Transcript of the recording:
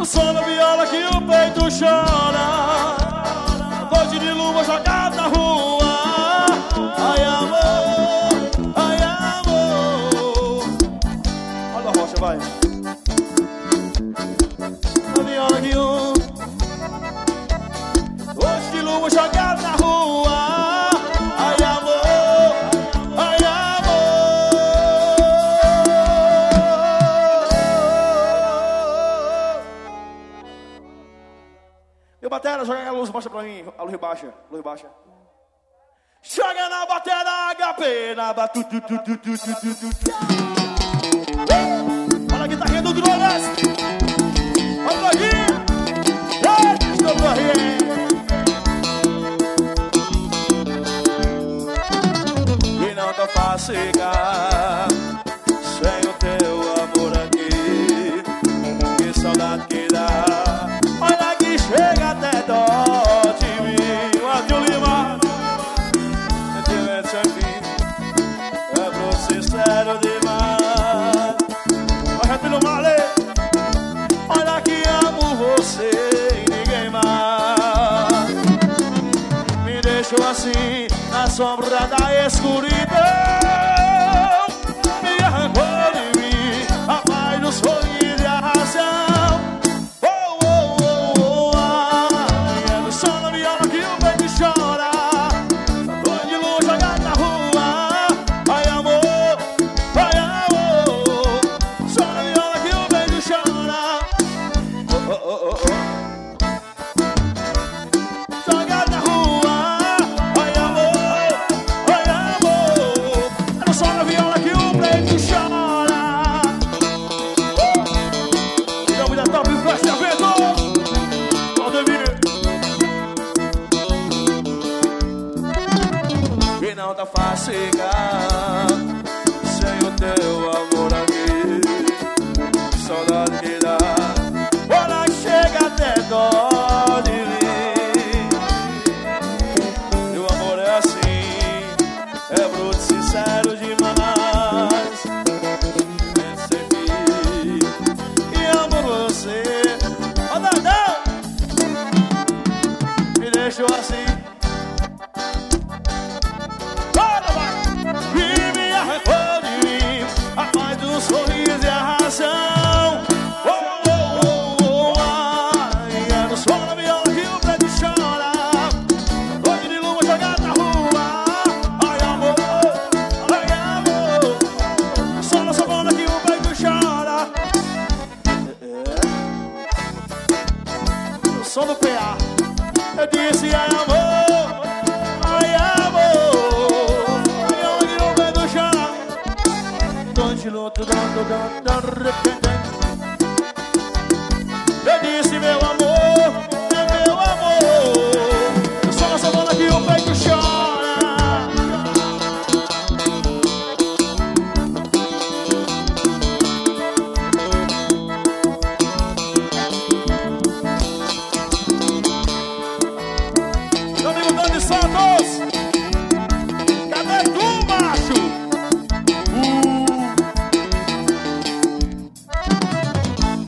som da viola que o peito chora. Noite de lua jogada na rua. Ai amor, ai amor. Olha a rocha, vai. A viola que o noite de lua jogada na rua. Ai amor, ai amor. Meu batera, joga a luz baixa pra mim. A luz baixa, luz baixa. Joga na batera HP, na batutu. Olha a guitarrinha do Nordeste. Olha aqui. Estou correndo. E não tá fácil ficar sem o teu amor aqui. Que saudade que dá. Olha que chega até dó de mim. O Adil Lima. Sentimento sem fim. É pro sincero demais. Olha filho Male. Olha que amo você e ninguém mais. Me deixou assim na sombra da escuridão. Me arrancou de mim a paz do sorriso e a razão. Oh, oh, oh, oh, ai, é no som da viola que o peito chora. Noite de lua jogada na rua. Ai amor, ai amor. Som da viola que o peito chora. Oh, oh, oh, oh. Jogada na rua. Ai amor, ai amor. É no som da viola que o peito chora. Então me dá top e flash evento. Valdemir. E não tá fácil ficar sem o teu amor aqui. Saudade que dá. Olha que chega até dó de mim. Meu amor é assim, é bruto, sincero demais. Recebi e amo você. Ó Dadão, me deixou assim. Bora, vai! E me arrancou de mim a paz do sorriso e a razão. Oh, oh, oh, oh, ai, é no som da viola que o preto chora. Noite de lua jogada na rua. Ai amor, ai amor. Só na savana que o peito chora. O som do PA. Eu disse ai amor, ai amor. Ai amor que o peito chora. Noite de lua,